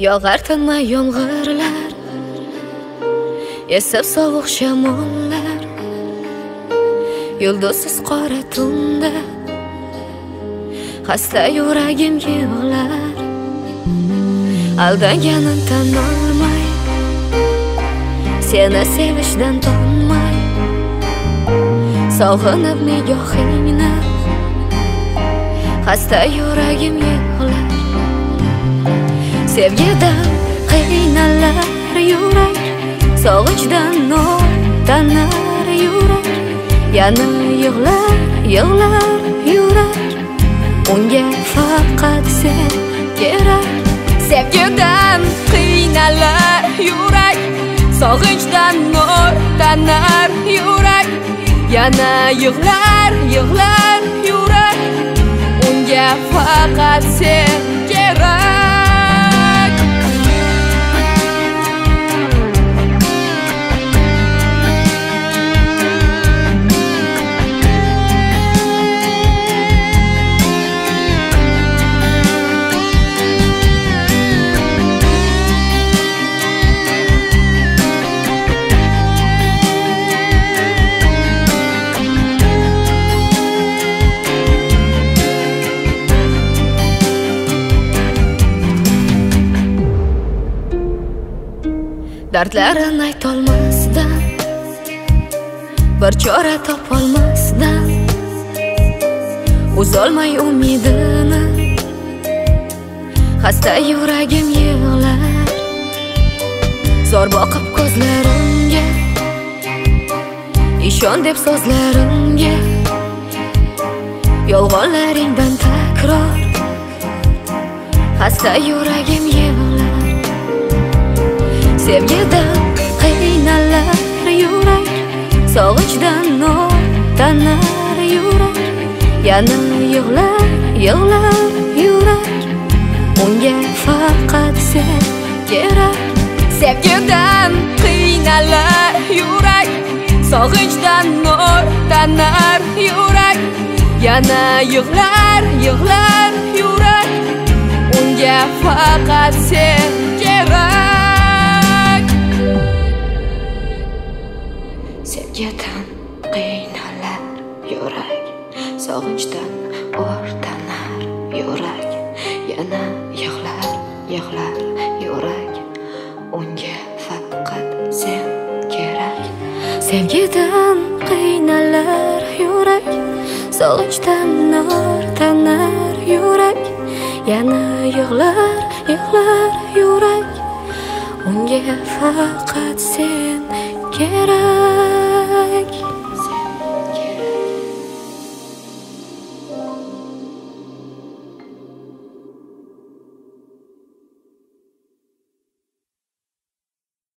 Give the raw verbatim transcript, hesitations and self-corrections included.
Yog'ar tinmay yomg'irlar, esib sovuq shamollar, yulduzsiz qora tunda xasta yuragim yig'lar. Aldanganim tan olmay, seni sevishdan tonmay, sog'inib nigohingni xasta yuragim yig'lar. Sevgidan qiynalar yurak, sog'inchdan o'tanar yurak. Yana yig'lar, yig'lar yurak, unga faqat sen kerak. Sevgidan qiynalar yurak, sog'inchdan o'tanar yurak. Yana yig'lar, yig'lar yurak, unga faqat sen kerak. Dardlarini aytolmasdan, bir chora topolmasdan, uzolmay umidini xasta yuragim yig'lar. Zor boqib ko'zlarimga, ishon deb so'zlarimga, yolg'onlaringdan takror xasta yuragim yig'lar. Sevgidan qiynalar yurak, sog'inchdan o'tanar yurak. Yana yig'lar, yig'lar yurak, unga faqat sen kerak. Sevgidan qiynalar yurak, sog'inchdan o'tanar yurak. Yana yig'lar, yig'lar yurak, unga faqat sen kerak. Sevgidan qiynalar yurak, sog'inchdan o'rtanar yurak. Yana yig'lar, yig'lar yurak, unga faqat sen kerak. Sevgidan qiynalar yurak, sog'inchdan o'rtanar yurak. Yana yig'lar, yig'lar yurak, unga faqat sen kerak.